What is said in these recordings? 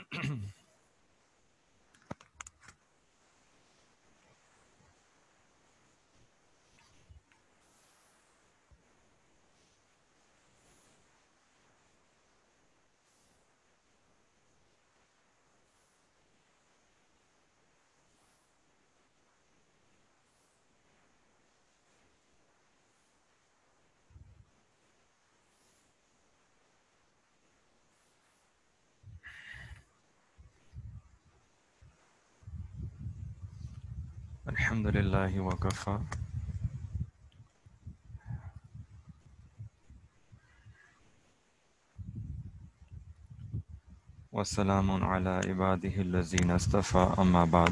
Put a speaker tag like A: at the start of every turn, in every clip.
A: Alhamdulillahi wa kafa. Wa salamun ala ibadihi allazina astafa amma ba'd.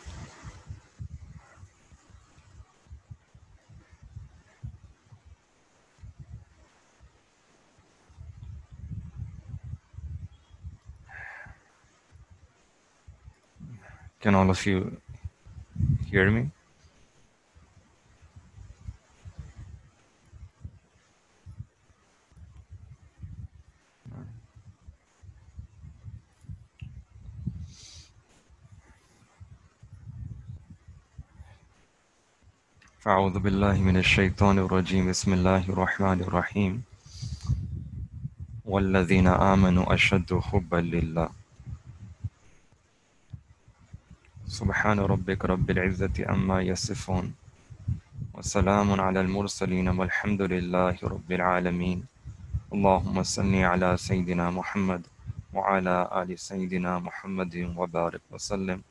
A: Can all of you hear me? فأعوذ بالله من الشيطان الرجيم بسم الله الرحمن الرحيم والذين آمنوا أشد حبا لله سبحان ربك رب العزة أما يصفون وسلام على المرسلين والحمد لله رب العالمين اللهم صل على سيدنا محمد وعلى آل سيدنا محمد وبارك وسلم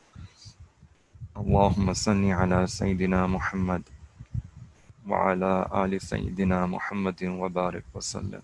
A: اللهم صل على سيدنا محمد وعلى آل سيدنا محمد وبارك وسلم.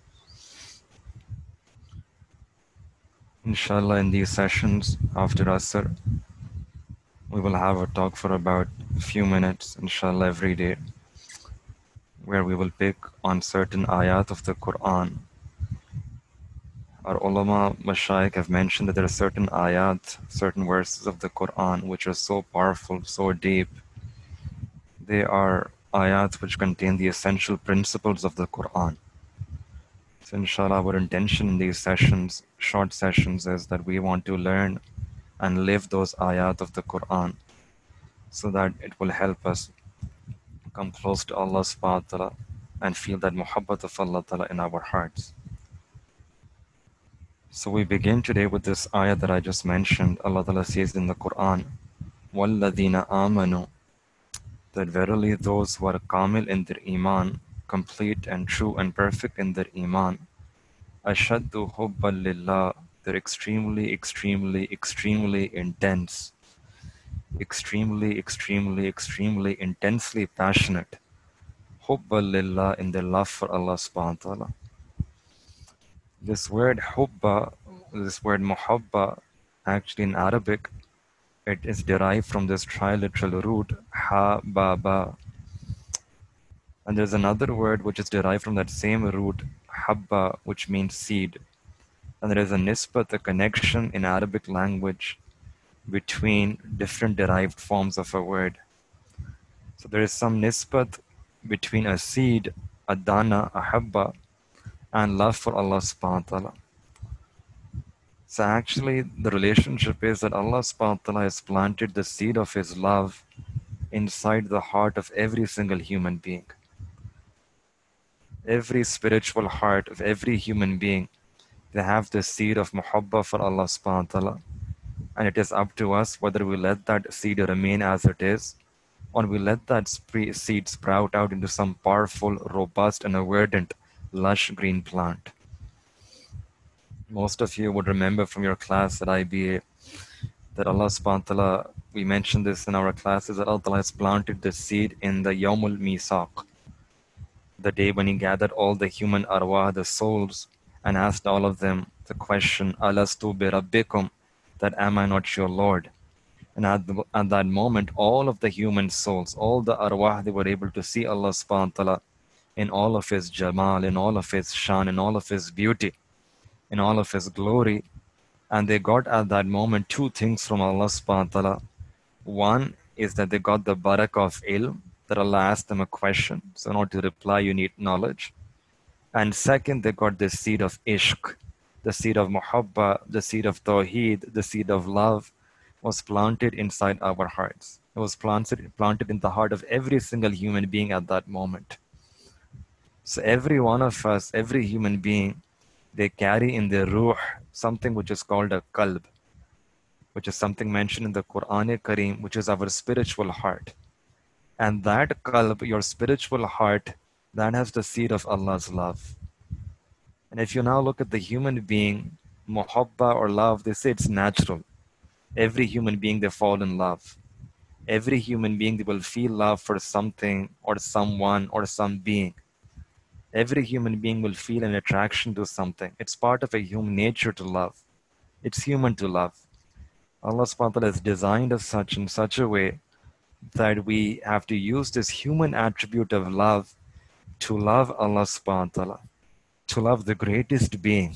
A: Inshallah, in these sessions after Asr, we will have a talk for about a few minutes, inshallah, every day, where we will pick on certain ayat of the Quran. Our ulama, mashayikh have mentioned that there are certain ayat, certain verses of the Quran which are so powerful, so deep. They are ayat which contain the essential principles of the Quran. So inshallah, our intention in these sessions, short sessions, is that we want to learn and live those ayat of the Quran so that it will help us come close to Allah subhanahu wa ta'ala and feel that muhabbat of Allah ta'ala in our hearts. So we begin today with this ayah that I just mentioned. Allah ta'ala says in the Quran, وَالَّذِينَ آمَنُوا, that verily those who are kamil in their iman, complete and true and perfect in their iman, ashaddu hubban lillah, they're extremely, extremely, extremely intense, extremely, extremely, extremely intensely passionate. Hubban lillah, in their love for Allah subhanahu wa ta'ala. This word hubba, this word muhabba, actually in Arabic, it is derived from this triliteral root ha ba ba. And there's another word which is derived from that same root habba, which means seed. And there is a nisbat, a connection in Arabic language between different derived forms of a word. So there is some nisbat between a seed, a dana, a habba, and love for Allah subhanahu wa ta'ala. So actually the relationship is that Allah subhanahu wa ta'ala has planted the seed of His love inside the heart of every single human being. Every spiritual heart of every human being, they have the seed of muhabba for Allah subhanahu wa ta'ala. And it is up to us whether we let that seed remain as it is, or we let that seed sprout out into some powerful, robust, and a verdant, lush green plant. Most of you would remember from your class at IBA that Allah subhanahu wa ta'ala, we mentioned this in our classes, that Allah ta'ala has planted the seed in the Yawmul Misaq, the day when He gathered all the human arwah, the souls, and asked all of them the question, Alastu bi rabbikum, that am I not your Lord? And at that moment, all of the human souls, all the arwah, they were able to see Allah subhanahu wa ta'ala in all of His jamal, in all of His shan, in all of His beauty, in all of His glory. And they got at that moment two things from Allah subhanahu wa ta'ala. One is that they got the barakah of ilm, that Allah asked them a question. So in order to reply, you need knowledge. And second, they got the seed of ishq, The seed of muhabba, the seed of tawheed, the seed of love was planted inside our hearts. It was planted in the heart of every single human being at that moment. So every one of us, every human being, they carry in their ruh something which is called a qalb, which is something mentioned in the Quran Kareem, which is our spiritual heart. And that qalb, your spiritual heart, that has the seed of Allah's love. And if you now look at the human being, muhabba or love, they say it's natural. Every human being, they fall in love. Every human being, they will feel love for something or someone or some being. Every human being will feel an attraction to something. It's part of a human nature to love. It's human to love. Allah subhanahu wa ta'ala has designed us such in such a way that we have to use this human attribute of love to love Allah subhanahu wa ta'ala, to love the greatest being.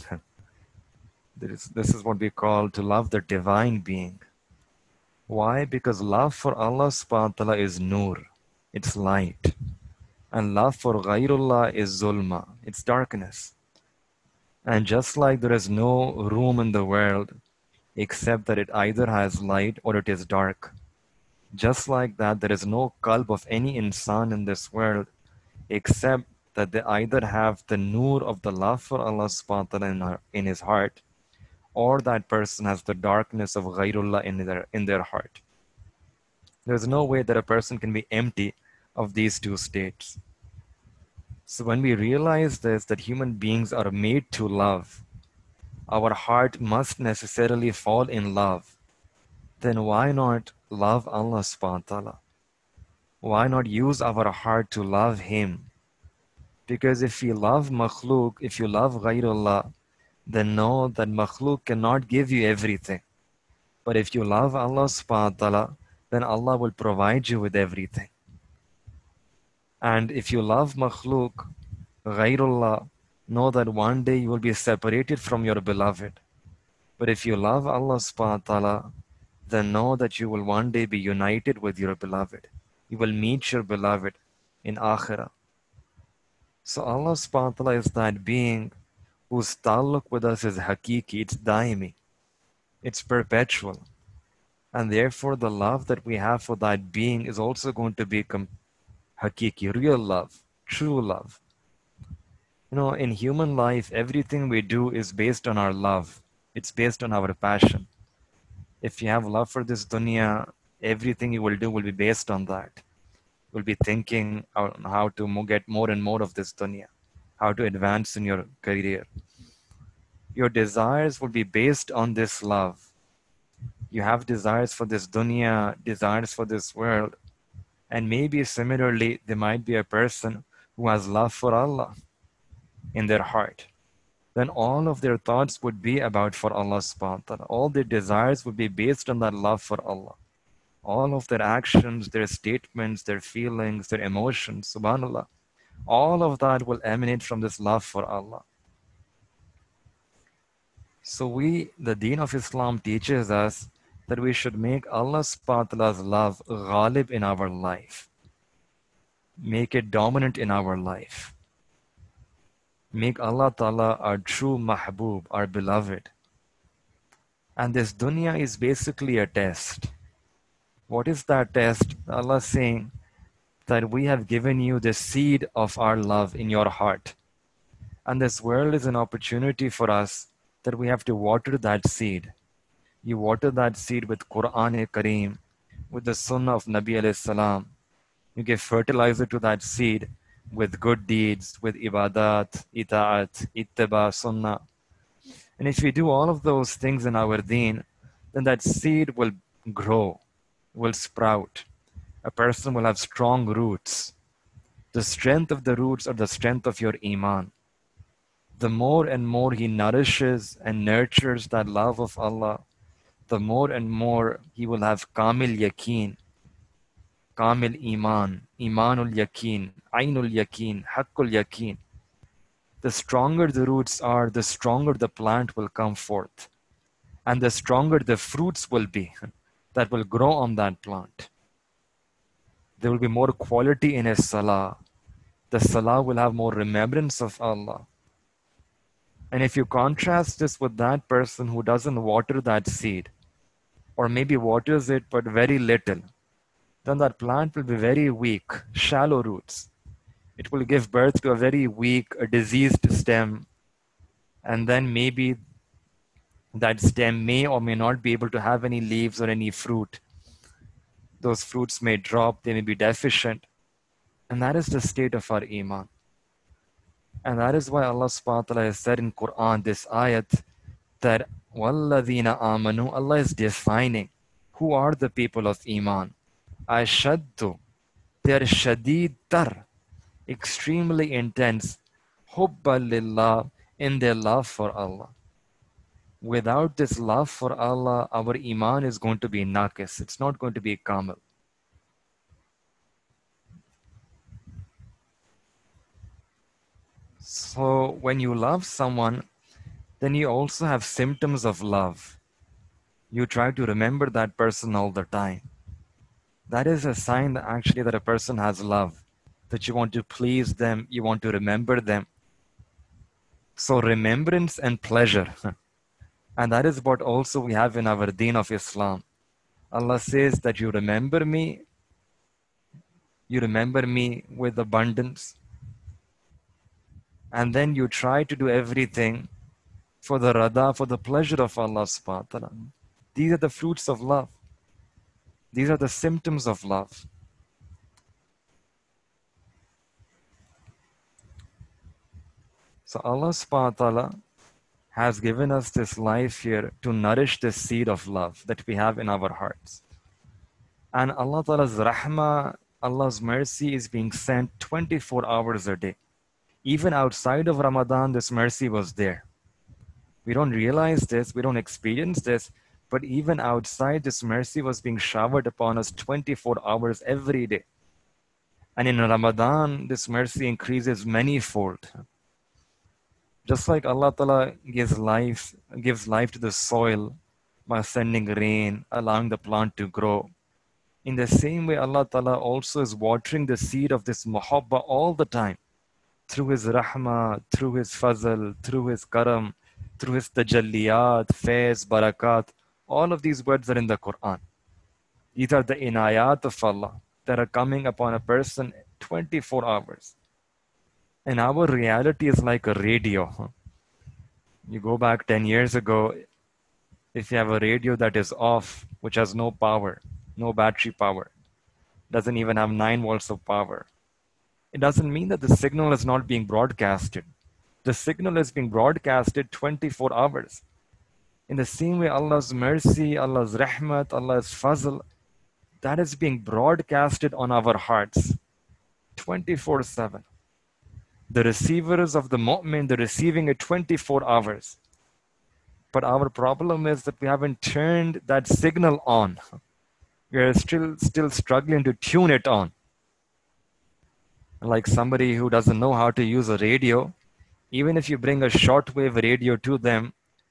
A: This is what we call to love the divine being. Why? Because love for Allah subhanahu wa ta'ala is nur, it's light. And love for Ghairullah is zulma, it's darkness. And just like there is no room in the world except that it either has light or it is dark, just like that there is no qalb of any insan in this world except that they either have the nur of the love for Allah subhanahu wa ta'ala in his heart, or that person has the darkness of Ghairullah in their heart. There's no way that a person can be empty of these two states. So when we realize this, that human beings are made to love, our heart must necessarily fall in love, then why not love Allah subhanahu wa ta'ala? Why not use our heart to love Him? Because if you love makhluk, if you love Ghairullah, then know that makhluk cannot give you everything. But if you love Allah subhanahu wa ta'ala, then Allah will provide you with everything. And if you love makhluk, Ghairullah, know that one day you will be separated from your beloved. But if you love Allah subhanahu wa ta'ala, then know that you will one day be united with your beloved. You will meet your beloved in Akhirah. So Allah subhanahu wa ta'ala is that being whose ta'alluq with us is hakiki, it's daimi, it's perpetual. And therefore the love that we have for that being is also going to become hakiki, real love, true love. You know, in human life, everything we do is based on our love. It's based on our passion. If you have love for this dunya, everything you will do will be based on that. You'll be thinking on how to get more and more of this dunya, how to advance in your career. Your desires will be based on this love. You have desires for this dunya, desires for this world. And maybe similarly, there might be a person who has love for Allah in their heart. Then all of their thoughts would be about for Allah subhanahu wa ta'ala. All their desires would be based on that love for Allah. All of their actions, their statements, their feelings, their emotions, subhanAllah, all of that will emanate from this love for Allah. So the Deen of Islam teaches us that we should make Allah subhanahu wa ta'ala's love ghalib in our life. Make it dominant in our life. Make Allah Ta'ala our true mahbub, our beloved. And this dunya is basically a test. What is that test? Allah is saying that we have given you the seed of our love in your heart. And this world is an opportunity for us that we have to water that seed. You water that seed with Quran Kareem, with the Sunnah of Nabi alayhi salam. You give fertilizer to that seed with good deeds, with ibadat, ita'at, ittiba, sunnah. And if we do all of those things in our deen, then that seed will grow, will sprout. A person will have strong roots. The strength of the roots are the strength of your iman. The more and more he nourishes and nurtures that love of Allah, the more and more he will have kamil yaqeen, kamil iman, imanul yaqeen, ainul yaqeen, haqqul yaqeen. The stronger the roots are, the stronger the plant will come forth. And the stronger the fruits will be that will grow on that plant. There will be more quality in his salah. The salah will have more remembrance of Allah. And if you contrast this with that person who doesn't water that seed, or maybe waters it but very little, then that plant will be very weak, shallow roots. It will give birth to a very weak, a diseased stem, and then maybe that stem may or may not be able to have any leaves or any fruit. Those fruits may drop, they may be deficient. And that is the state of our iman. And that is why Allah subhanahu wa ta'ala has said in Quran, this ayat, that وَالَّذِينَ آمَنُوا, Allah is defining who are the people of iman. Ashaddu, they are shadid tar, extremely intense, hubba lillah, in their love for Allah. Without this love for Allah, our iman is going to be naqis. It's not going to be kamil. So when you love someone, then you also have symptoms of love. You try to remember that person all the time. That is a sign that actually that a person has love, that you want to please them, you want to remember them. So remembrance and pleasure. And that is what also we have in our deen of Islam. Allah says that you remember me with abundance, and then you try to do everything for the rada, for the pleasure of Allah subhanahu wa ta'ala. These are the fruits of love. These are the symptoms of love. So Allah subhanahu wa ta'ala has given us this life here to nourish the seed of love that we have in our hearts. And Allah Ta'ala's rahmah, Allah's mercy is being sent 24 hours a day. Even outside of Ramadan, this mercy was there. We don't realize this, we don't experience this, but even outside, this mercy was being showered upon us 24 hours every day. And in Ramadan, this mercy increases manyfold. Just like Allah Ta'ala gives life to the soil by sending rain, allowing the plant to grow. In the same way, Allah Ta'ala also is watering the seed of this muhabba all the time, through His rahmah, through His fazl, through His karam, through His tajalliyat, faiz, barakat. All of these words are in the Quran. These are the inayat of Allah that are coming upon a person 24 hours. And our reality is like a radio. You go back 10 years ago, if you have a radio that is off, which has no power, no battery power, doesn't even have 9 volts of power, it doesn't mean that the signal is not being broadcasted. The signal is being broadcasted 24 hours. In the same way, Allah's mercy, Allah's rahmat, Allah's fazl, that is being broadcasted on our hearts 24/7. The receivers of the mu'min, they're receiving it 24 hours. But our problem is that we haven't turned that signal on. We are still struggling to tune it on. Like somebody who doesn't know how to use a radio, even if you bring a shortwave radio to them,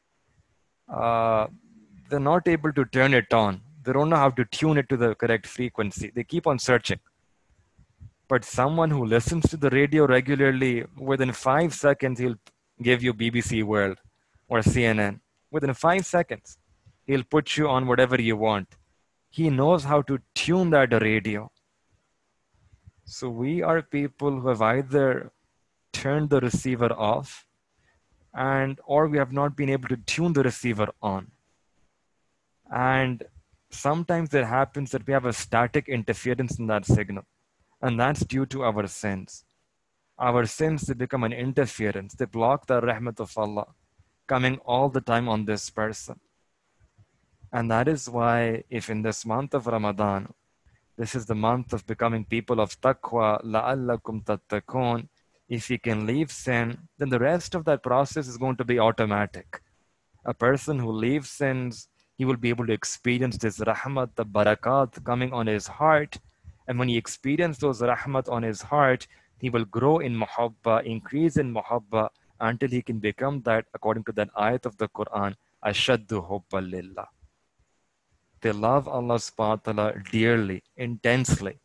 A: they're not able to turn it on. They don't know how to tune it to the correct frequency. They keep on searching. But someone who listens to the radio regularly, within 5 seconds, he'll give you BBC World or CNN. Within 5 seconds, he'll put you on whatever you want. He knows how to tune that radio. So we are people who have either turned the receiver off or we have not been able to tune the receiver on. And sometimes it happens that we have a static interference in that signal. And that's due to our sins. Our sins, they become an interference. They block the rahmat of Allah coming all the time on this person. And that is why if in this month of Ramadan, this is the month of becoming people of taqwa, la'allakum tattaqun, if we can leave sin, then the rest of that process is going to be automatic. A person who leaves sins, he will be able to experience this rahmat, the barakat coming on his heart. And when he experiences those rahmat on his heart, he will grow in muhabba, increase in muhabba, until he can become that, according to that ayat of the Quran, ashaddu hubba lillah. They love Allah subhanahu wa ta'ala dearly, intensely.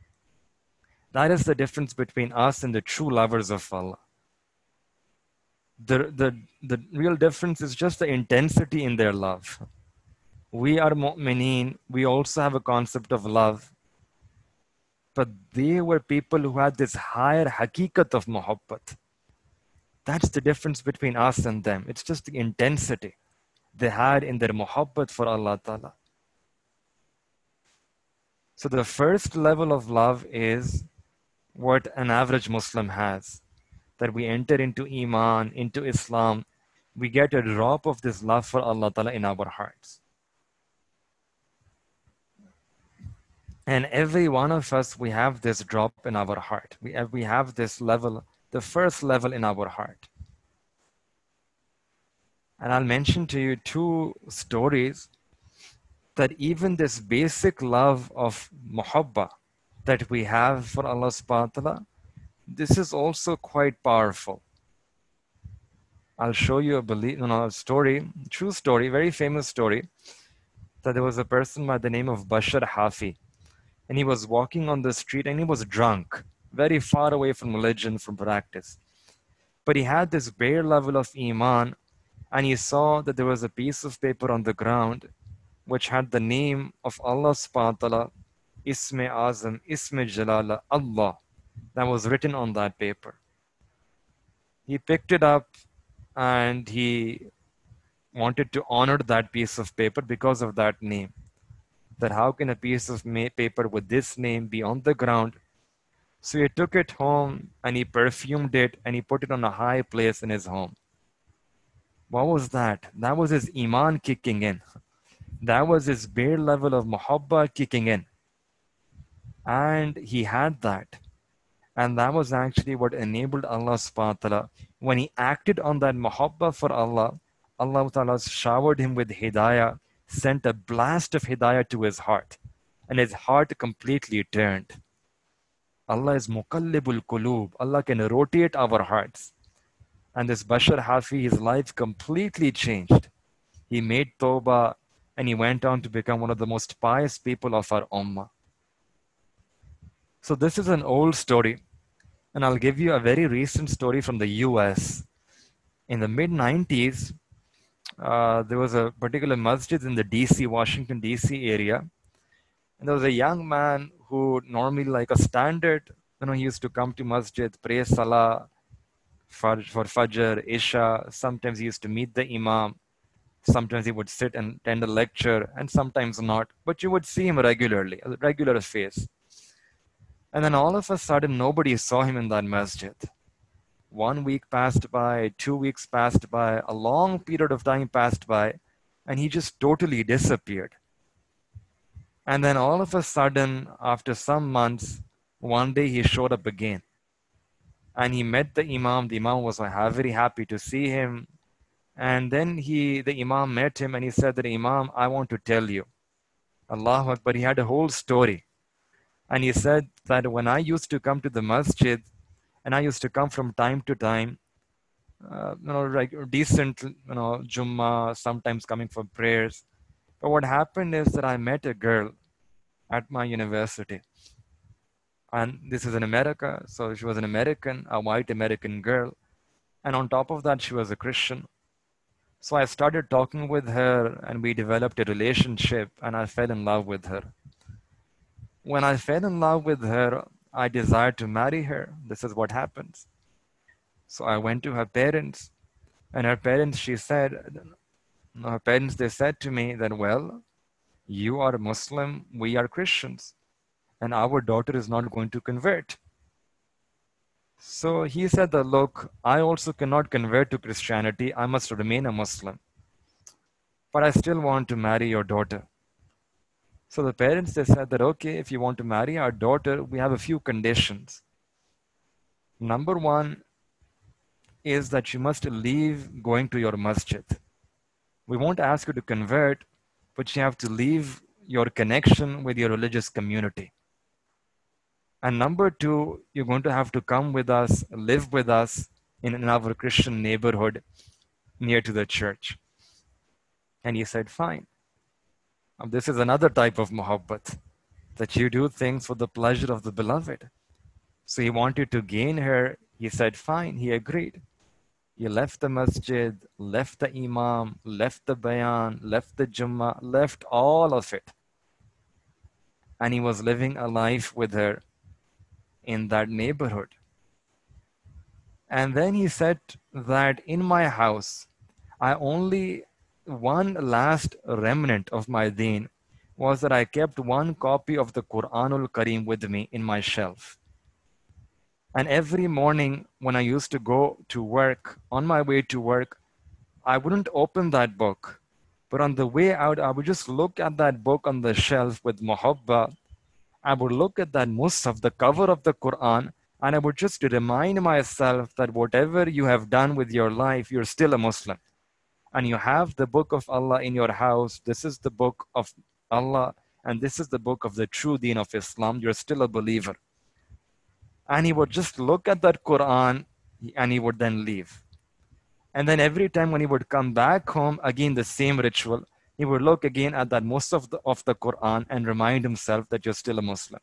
A: That is the difference between us and the true lovers of Allah. The real difference is just the intensity in their love. We are mu'mineen, we also have a concept of love, but they were people who had this higher hakikat of muhabbat. That's the difference between us and them. It's just the intensity they had in their muhabbat for Allah Ta'ala. So the first level of love is what an average Muslim has. That we enter into Iman, into Islam, we get a drop of this love for Allah Ta'ala in our hearts. And every one of us, we have this drop in our heart. We have this level, the first level in our heart. And I'll mention to you two stories that even this basic love of muhabba that we have for Allah subhanahu wa ta'ala, this is also quite powerful. I'll show you a story, true story, very famous story, that there was a person by the name of Bashar Hafi, and he was walking on the street and he was drunk, very far away from religion, from practice. But he had this bare level of Iman, and he saw that there was a piece of paper on the ground which had the name of Allah subhanahu wa ta'ala, Isme Azam, Isme Jalala, Allah, that was written on that paper. He picked it up and he wanted to honor that piece of paper because of that name. That how can a piece of paper with this name be on the ground? So he took it home and he perfumed it and he put it on a high place in his home. What was that? That was his Iman kicking in. That was his bare level of muhabba kicking in. And he had that. And that was actually what enabled Allah subhanahu wa ta'ala. When he acted on that muhabba for Allah, Allah ta'ala showered him with hidayah, sent a blast of hidayah to his heart. And his heart completely turned. Allah is muqallibul qulub. Allah can rotate our hearts. And this Bashar Hafi, his life completely changed. He made tawbah and he went on to become one of the most pious people of our ummah. So this is an old story, and I'll give you a very recent story from the US. In the mid-90s, there was a particular masjid in the DC, Washington, DC area. And there was a young man who normally like a standard, he used to come to masjid, pray salah for Fajr, Isha. Sometimes he used to meet the imam. Sometimes he would sit and attend a lecture, and sometimes not. But you would see him regularly, a regular face. And then all of a sudden, nobody saw him in that masjid. 1 week passed by, 2 weeks passed by, a long period of time passed by, and he just totally disappeared. And then all of a sudden, after some months, one day he showed up again. And he met the imam. The imam was very happy to see him. And then the imam met him and he said that, Imam, I want to tell you. Allahu Akbar. He had a whole story. And he said that when I used to come to the masjid, and I used to come from time to time, like decent, Jummah, sometimes coming for prayers. But what happened is that I met a girl at my university. And this is in America, so she was an American, a white American girl. And on top of that, she was a Christian. So I started talking with her and we developed a relationship and I fell in love with her. When I fell in love with her, I desired to marry her. This is what happens. So I went to her parents, and her parents, they said to me that, well, you are a Muslim, we are Christians, and our daughter is not going to convert. So he said that, look, I also cannot convert to Christianity. I must remain a Muslim. But I still want to marry your daughter. So the parents, they said that, okay, if you want to marry our daughter, we have a few conditions. Number one is that you must leave going to your masjid. We won't ask you to convert, but you have to leave your connection with your religious community. And number two, you're going to have to come with us, live with us in our Christian neighborhood near to the church. And he said, fine. This is another type of muhabbat, that you do things for the pleasure of the beloved. So he wanted to gain her. He said, fine. He agreed. He left the masjid, left the imam, left the bayan, left the jummah, left all of it. And he was living a life with her in that neighborhood. And then he said that in my house, I only, one last remnant of my deen was that I kept one copy of the Quranul Kareem with me in my shelf. And every morning when I used to go to work, on my way to work, I wouldn't open that book. But on the way out, I would just look at that book on the shelf with muhabba. I would look at that mushaf, the cover of the Quran, and I would just remind myself that whatever you have done with your life, you're still a Muslim. And you have the book of Allah in your house. This is the book of Allah, and this is the book of the true deen of Islam. You're still a believer. And he would just look at that Quran and he would then leave. And then every time when he would come back home, again the same ritual. He would look again at that most of the Quran and remind himself that you're still a Muslim.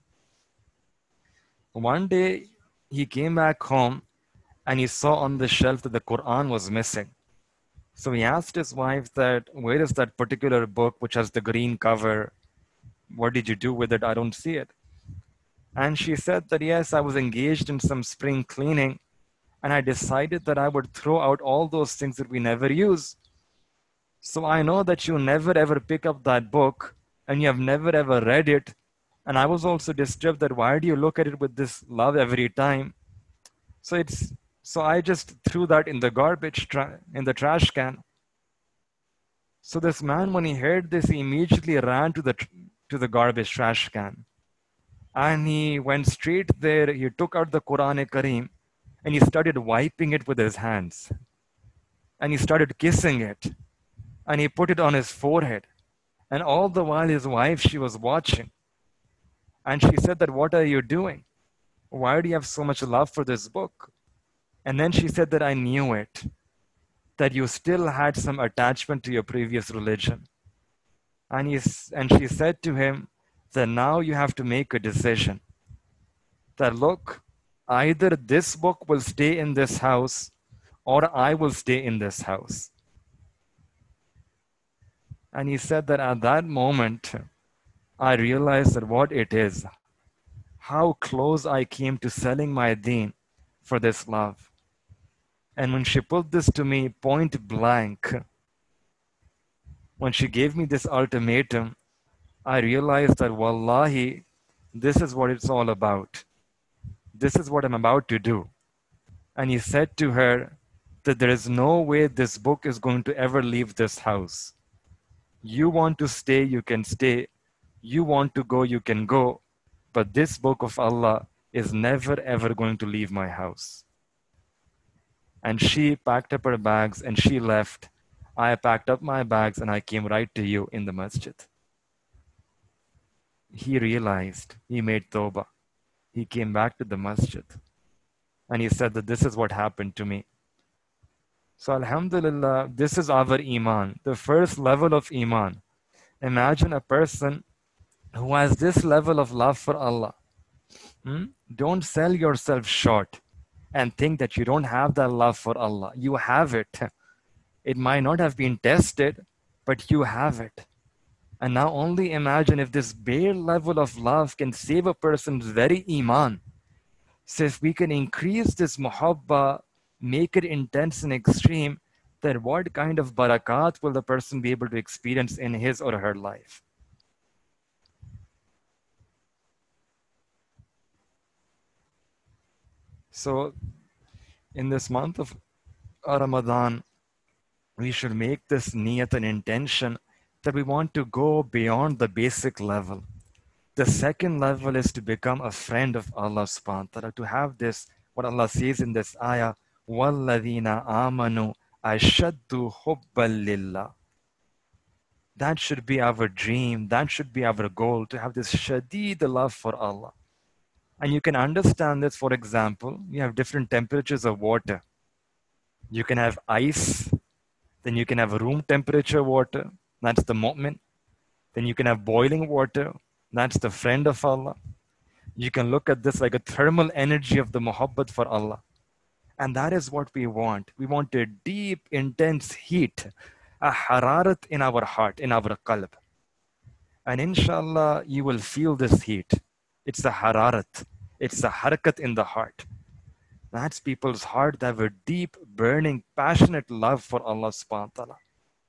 A: One day he came back home and he saw on the shelf that the Quran was missing. So he asked his wife that, where is that particular book which has the green cover? What did you do with it? I don't see it. And she said that, yes, I was engaged in some spring cleaning and I decided that I would throw out all those things that we never use. So I know that you never ever pick up that book and you have never ever read it. And I was also disturbed that why do you look at it with this love every time? So I just threw that in the garbage, in the trash can. So this man, when he heard this, he immediately ran to the garbage trash can. And he went straight there. He took out the Quran Kareem and he started wiping it with his hands. And he started kissing it. And he put it on his forehead. And all the while his wife, she was watching. And she said that, what are you doing? Why do you have so much love for this book? And then she said that I knew it, that you still had some attachment to your previous religion. And she said to him that now you have to make a decision. That look, either this book will stay in this house or I will stay in this house. And he said that at that moment, I realized that what it is, how close I came to selling my deen for this love. And when she put this to me point blank, when she gave me this ultimatum, I realized that wallahi, this is what it's all about. This is what I'm about to do. And he said to her that there is no way this book is going to ever leave this house. You want to stay, you can stay. You want to go, you can go. But this book of Allah is never ever going to leave my house. And she packed up her bags and she left. I packed up my bags and I came right to you in the masjid. He realized, he made tawbah. He came back to the masjid. And he said that this is what happened to me. So alhamdulillah, this is our iman, the first level of iman. Imagine a person who has this level of love for Allah. Don't sell yourself short and think that you don't have that love for Allah. You have it. It might not have been tested, but you have it. And now only imagine if this bare level of love can save a person's very iman. So if we can increase this muhabba, make it intense and extreme, then what kind of barakat will the person be able to experience in his or her life? So in this month of Ramadan, we should make this niyat an intention that we want to go beyond the basic level. The second level is to become a friend of Allah subhanahu wa ta'ala, to have this, what Allah says in this ayah, وَالَّذِينَ آمَنُوا أَشَدُّ حُبًّا لِلَّهِ. That should be our dream, that should be our goal, to have this shadeed love for Allah. And you can understand this, for example, you have different temperatures of water. You can have ice, then you can have room temperature water, that's the mu'min. Then you can have boiling water, that's the friend of Allah. You can look at this like a thermal energy of the muhabbat for Allah. And that is what we want. We want a deep, intense heat, a hararat in our heart, in our qalb. And inshallah, you will feel this heat. It's a hararat. It's a harakat in the heart. That's people's heart. They have a deep, burning, passionate love for Allah subhanahu wa ta'ala.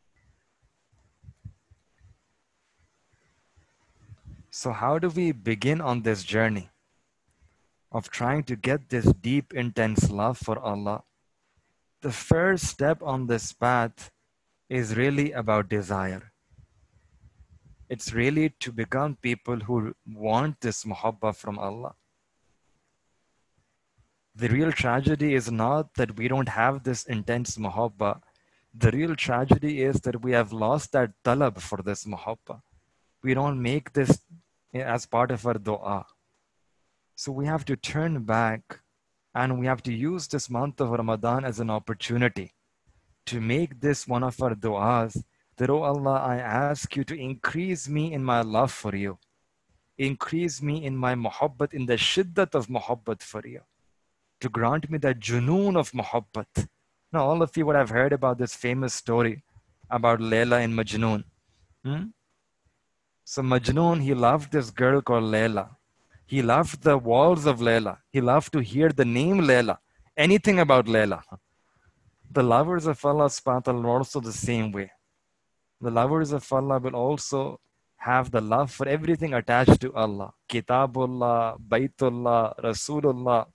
A: So how do we begin on this journey of trying to get this deep, intense love for Allah? The first step on this path is really about desire. It's really to become people who want this muhabba from Allah. The real tragedy is not that we don't have this intense muhabba. The real tragedy is that we have lost that talab for this muhabba. We don't make this as part of our dua. So we have to turn back and we have to use this month of Ramadan as an opportunity to make this one of our du'as that, oh Allah, I ask you to increase me in my love for you. Increase me in my muhabbat, in the shiddat of muhabbat for you. To grant me that junoon of muhabbat. Now, all of you would have heard about this famous story about Layla and Majnoon. So Majnoon, he loved this girl called Layla. He loved the walls of Layla. He loved to hear the name Layla, anything about Layla. The lovers of Allah subhanahu wa ta'ala are also the same way. The lovers of Allah will also have the love for everything attached to Allah. Kitabullah, Baitullah, Rasulullah.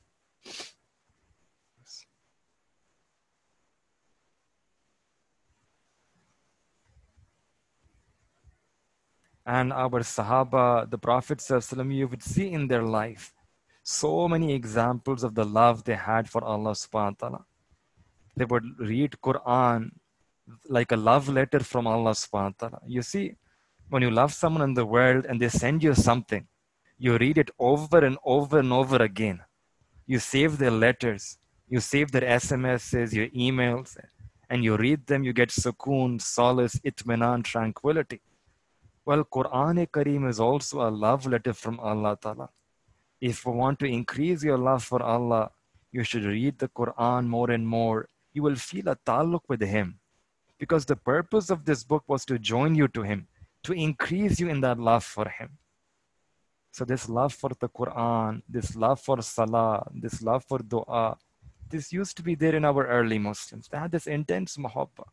A: And our Sahaba, the Prophet ﷺ, you would see in their life so many examples of the love they had for Allah subhanahu wa ta'ala. They would read Quran like a love letter from Allah subhanahu wa ta'ala. You see, when you love someone in the world and they send you something, you read it over and over and over again. You save their letters, you save their SMSs, your emails, and you read them, you get sukoon, solace, itminan, tranquility. Well, Quran-e-Kareem is also a love letter from Allah Ta'ala. If you want to increase your love for Allah, you should read the Quran more and more. You will feel a taluk with Him. Because the purpose of this book was to join you to Him, to increase you in that love for Him. So this love for the Quran, this love for Salah, this love for Dua, this used to be there in our early Muslims. They had this intense muhabba.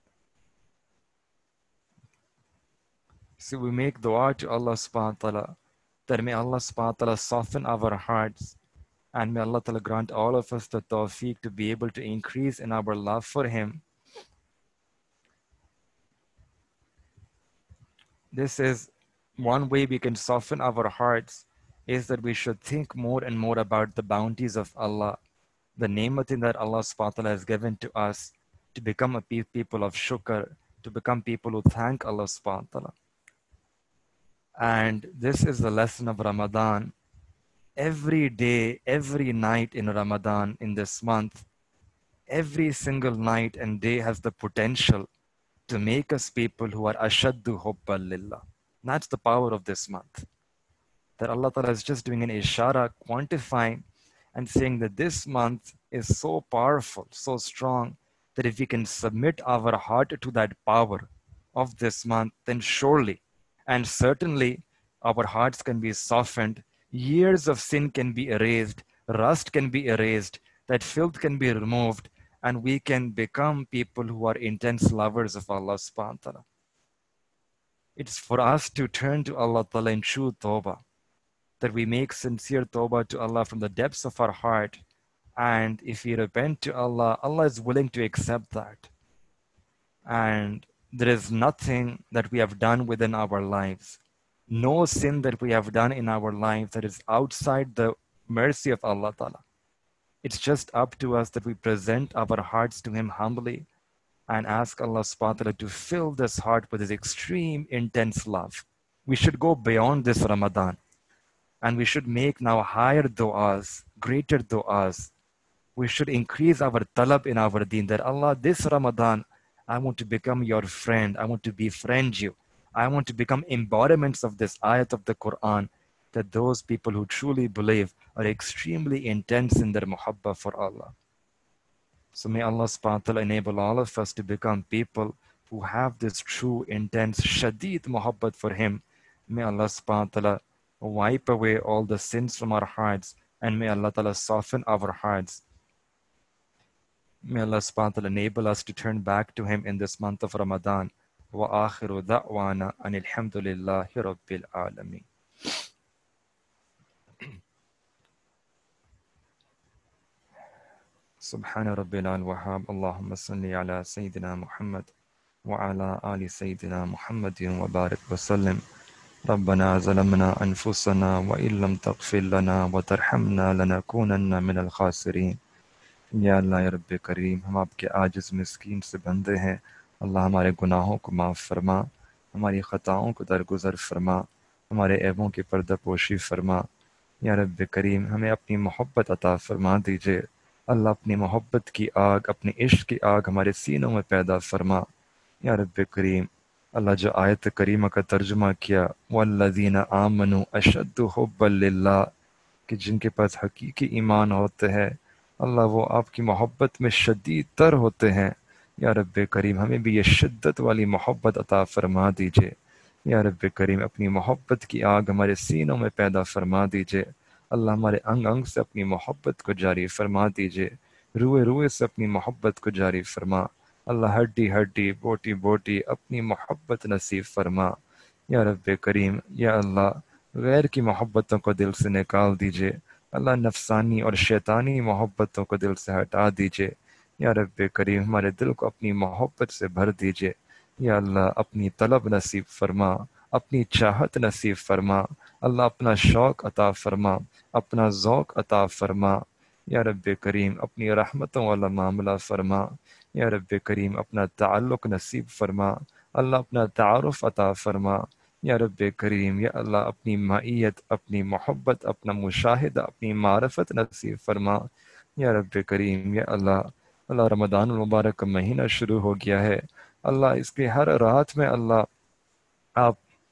A: So we make dua to Allah subhanahu wa ta'ala that may Allah subhanahu wa ta'ala soften our hearts and may Allah ta'ala grant all of us the tawfiq to be able to increase in our love for Him. This is one way we can soften our hearts is that we should think more and more about the bounties of Allah, the ni'matin that Allah subhanahu wa ta'ala has given to us to become a people of shukr, to become people who thank Allah subhanahu wa ta'ala. And this is the lesson of Ramadan. Every day, every night in Ramadan, in this month, every single night and day has the potential to make us people who are ashaddu hubban lillah. That's the power of this month. That Allah Ta'ala is just doing an ishara, quantifying and saying that this month is so powerful, so strong, that if we can submit our heart to that power of this month, then surely and certainly our hearts can be softened, years of sin can be erased, rust can be erased, that filth can be removed, and we can become people who are intense lovers of Allah subhanahu wa ta'ala. It's for us to turn to Allah Ta'ala in true tawbah, that we make sincere tawbah to Allah from the depths of our heart. And if we repent to Allah, Allah is willing to accept that. And there is nothing that we have done within our lives, no sin that we have done in our life that is outside the mercy of Allah Ta'ala. It's just up to us that we present our hearts to Him humbly and ask Allah subhanahu wa ta'ala to fill this heart with His extreme, intense love. We should go beyond this Ramadan and we should make now higher du'as, greater du'as. We should increase our talab in our deen that Allah, this Ramadan, I want to become your friend. I want to befriend you. I want to become embodiments of this ayat of the Quran, that those people who truly believe are extremely intense in their muhabba for Allah. So may Allah subhanahu wa ta'ala enable all of us to become people who have this true, intense, shadeed muhabbat for Him. May Allah subhanahu wa ta'ala wipe away all the sins from our hearts, and may Allah ta'ala soften our hearts. May Allah subhanahu wa ta'ala enable us to turn back to Him in this month of Ramadan. Wa akhiru da'wana anil hamdulillahi rabbil alameen. سبحان ربنا الوهاب اللهم صل على سيدنا محمد وعلى آل سيدنا محمد وبارك وسلم ربنا ظلمنا أنفسنا وإن لم تغفر لنا وترحمنا لنكونن من الخاسرين. یا اللہ یا رب کریم، ہم آپ کے عاجز مسکین سے بندے ہیں. اللہ ہمارے گناہوں کو معاف فرما، ہماری خطاؤں کو درگزر فرما، ہمارے عیبوں کی پردہ پوشی فرما. یا رب کریم، ہمیں اپنی محبت عطا فرما دیجئے. اللہ اپنی محبت کی آگ، اپنی عشق کی آگ ہمارے سینوں میں پیدا فرما. یا رب کریم، اللہ جو آیت کریمہ کا ترجمہ کیا وَالَّذِينَ آمَنُوا أَشَدُّ حُبًّا لِلَّهِ، کہ جن کے پاس حقیقی ایمان ہوتے ہیں اللہ وہ آپ کی محبت میں شدید تر ہوتے ہیں. یا رب کریم، ہمیں بھی یہ شدت والی محبت عطا فرما دیجئے. یا رب کریم، اپنی محبت کی آگ ہمارے سینوں میں پیدا فرما دیجئے. اللہ ہمارے انگ انگ سے اپنی محبت کو جاری فرما دیجئے، روئے روئے سے اپنی محبت کو جاری فرما. اللہ ہڈی ہڈی بوٹی بوٹی اپنی محبت نصیب فرما. یا رب کریم، یا اللہ غیر کی محبتوں کو دل سے نکال دیجئے. اللہ نفسانی اور شیطانی محبتوں کو دل سے ہٹا دیجئے. یا رب کریم، ہمارے دل کو اپنی محبت سے بھر دیجئے. یا اللہ اپنی طلب نصیب فرما، اپنی چاہت نصیب فرما. اللہ اپنا شوق عطا فرما، اپنا ذوق عطا فرما. یا رب کریم، اپنی رحمتوں والا معاملہ فرما. یا رب کریم، اپنا تعلق نصیب فرما. اللہ اپنا تعارف عطا فرما. یا رب کریم، یا اللہ اپنی معیت، اپنی محبت، اپنا مشاہدہ، اپنی معرفت نصیب فرما. یا رب کریم، یا اللہ اللہ رمضان المبارک کا مہینہ شروع ہو گیا ہے. اللہ اس کے ہر رات میں اللہ آپ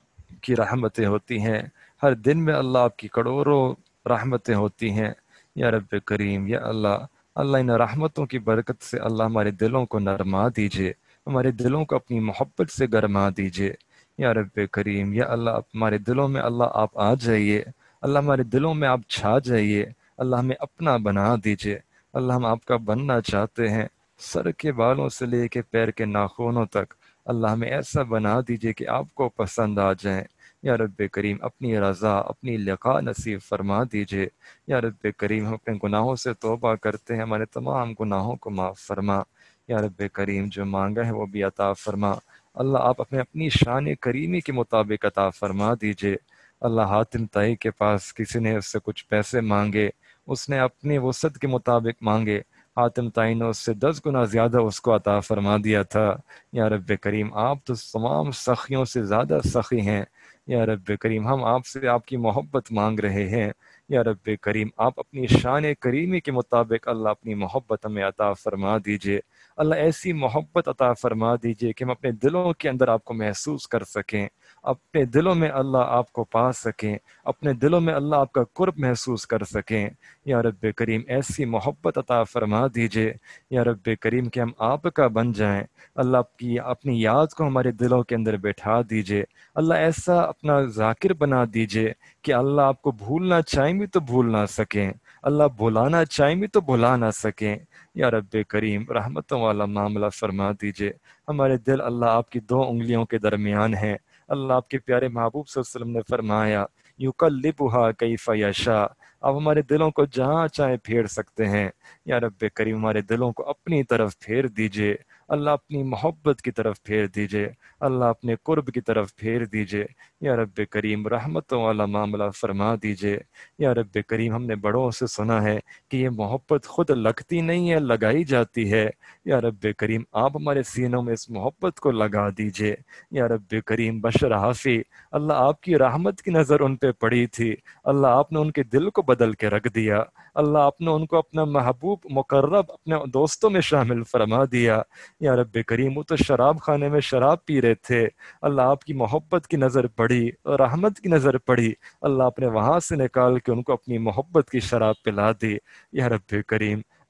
A: کی رحمتیں ہوتی ہیں، ہر دن میں اللہ آپ کی کروڑوں رحمتیں ہوتی ہیں. یا رب کریم، یا اللہ اللہ ان رحمتوں کی برکت سے اللہ ہمارے دلوں کو نرما دیجئے، ہمارے دلوں کو اپنی محبت سے گرما دیجئے. یا رب کریم، یا اللہ ہمارے دلوں میں اللہ آپ آ جائیے، اللہ ہمارے دلوں میں آپ چھا جائیے. اللہ ہمیں اپنا بنا دیجئے. اللہ ہم آپ کا بننا چاہتے ہیں، سر کے بالوں سے لے کے پیر کے ناخنوں تک. اللہ ہمیں ایسا بنا دیجئے کہ آپ کو پسند آ جائیں. یا رب کریم، اپنی رضا، اپنی لقاء نصیب فرما دیجئے. یا رب کریم، ہم اپنے گناہوں سے توبہ کرتے ہیں، ہمارے تمام گناہوں کو معاف فرما. یا رب کریم، جو مانگا ہے وہ بھی عطا فرما. اللہ آپ اپنی شان کریمی کے مطابق عطا فرما دیجئے. اللہ حاتم طائی کے پاس کسی نے اس سے کچھ پیسے مانگے، اس نے اپنی وسعت کے مطابق مانگے، حاتم طائی نے اس سے 10 گنا زیادہ اس کو عطا فرما دیا تھا. یا رب کریم، آپ تو تمام سخیوں سے زیادہ سخی ہیں. یا رب کریم، ہم آپ سے آپ کی محبت مانگ رہے ہیں. یا رب کریم، آپ اپنی شان کریمی کے مطابق اللہ اپنی محبت ہمیں عطا فرما دیجئے. اللہ ایسی محبت عطا فرما دیجئے کہ ہم اپنے دلوں کے اندر آپ کو محسوس کر سکیں، اپنے دلوں میں اللہ آپ کو پا سکیں، اپنے دلوں میں اللہ آپ کا قرب محسوس کر سکیں. یا رب کریم، ایسی محبت عطا فرما دیجئے. یا رب کریم، کہ ہم آپ کا بن جائیں. اللہ آپ کی اپنی یاد کو ہمارے دلوں کے اندر بیٹھا دیجئے. اللہ ایسا اپنا ذاکر بنا دیجئے کہ اللہ آپ کو بھولنا چاہیں بھی تو بھول نہ سکیں، اللہ بھلانا چاہیں بھی تو بھلا نہ سکیں. یا رب کریم، رحمتوں والا معاملہ فرما دیجئے. ہمارے دل اللہ آپ کی 2 انگلیوں کے درمیان ہیں. اللہ آپ کے پیارے محبوب صلی اللہ علیہ وسلم نے فرمایا یقلبھا کیف یشاء، آپ ہمارے دلوں کو جہاں چاہے پھیر سکتے ہیں. یا رب کریم، ہمارے دلوں کو اپنی طرف پھیر دیجئے. اللہ اپنی محبت کی طرف پھیر دیجئے، اللہ اپنے قرب کی طرف پھیر دیجئے. یا رب کریم، رحمتوں والا معاملہ فرما دیجئے. یا رب کریم، ہم نے بڑوں سے سنا ہے کہ یہ محبت خود لگتی نہیں ہے، لگائی جاتی ہے. یا رب کریم، آپ ہمارے سینوں میں اس محبت کو لگا دیجئے. یا رب کریم، بشر حافی، اللہ آپ کی رحمت کی نظر ان پہ پڑی تھی، اللہ آپ نے ان کے دل کو بدل کے رکھ دیا. اللہ آپ نے ان کو اپنا محبوب مقرب اپنے دوستوں میں شامل فرما دیا. یا رب کریم، وہ تو شراب خانے میں شراب پی رہے تھے، اللہ آپ کی محبت کی نظر پڑی، رحمت کی نظر پڑی، اللہ آپ نے وہاں سے نکال کے ان کو اپنی محبت کی شراب پلا دی. یا رب کریم،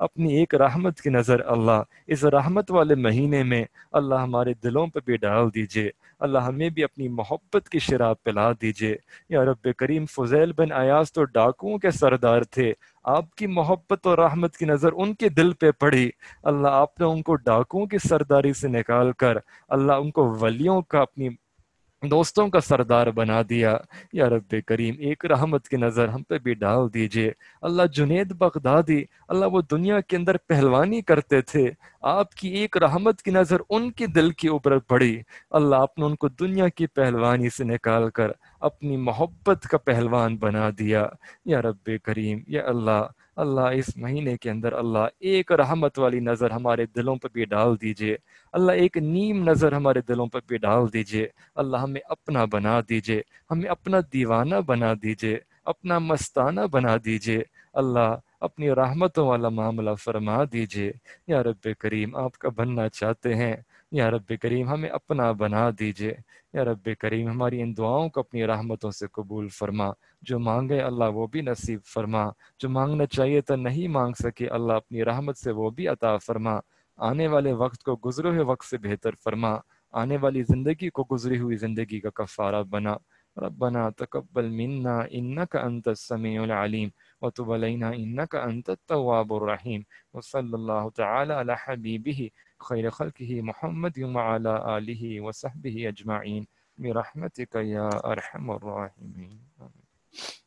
A: اپنی ایک رحمت کی نظر اللہ اس رحمت والے مہینے میں اللہ ہمارے دلوں پہ بھی ڈال دیجئے، اللہ ہمیں بھی اپنی محبت کی شراب پلا دیجئے۔ یا رب کریم، فضیل بن ایاز تو ڈاکوؤں کے سردار تھے، آپ کی محبت اور رحمت کی نظر ان کے دل پہ پڑی، اللہ آپ نے ان کو ڈاکوؤں کی سرداری سے نکال کر اللہ ان کو ولیوں کا، اپنی دوستوں کا سردار بنا دیا۔ یا رب کریم، ایک رحمت کی نظر ہم پہ بھی ڈال دیجئے۔ اللہ جنید بغدادی، اللہ وہ دنیا کے اندر پہلوانی کرتے تھے، آپ کی ایک رحمت کی نظر ان کے دل کے اوپر پڑی، اللہ آپ نے ان کو دنیا کی پہلوانی سے نکال کر اپنی محبت کا پہلوان بنا دیا۔ یا رب کریم، یا اللہ، اللہ اس مہینے کے اندر اللہ ایک رحمت والی نظر ہمارے دلوں پہ بھی ڈال دیجئے، اللہ ایک نیم نظر ہمارے دلوں پہ بھی ڈال دیجئے، اللہ ہمیں اپنا بنا دیجئے، ہمیں اپنا دیوانہ بنا دیجئے، اپنا مستانہ بنا دیجئے، اللہ اپنی رحمتوں والا معاملہ فرما دیجئے۔ یا رب کریم، آپ کا بننا چاہتے ہیں، یا رب کریم ہمیں اپنا بنا دیجئے۔ یا رب کریم، ہماری ان دعاؤں کو اپنی رحمتوں سے قبول فرما، جو مانگے اللہ وہ بھی نصیب فرما، جو مانگنا چاہیے تو نہیں مانگ سکے اللہ اپنی رحمت سے وہ بھی عطا فرما، آنے والے وقت کو گزرے ہوئے وقت سے بہتر فرما، آنے والی زندگی کو گزری ہوئی زندگی کا کفارہ بنا۔ ربنا تقبل منا انك انت السميع العليم وتب علينا انك انت التواب الرحيم وصلى الله تعالى على حبيبه خير خلقه محمد وعلى آله وصحبه اجمعين برحمتك يا ارحم الراحمين۔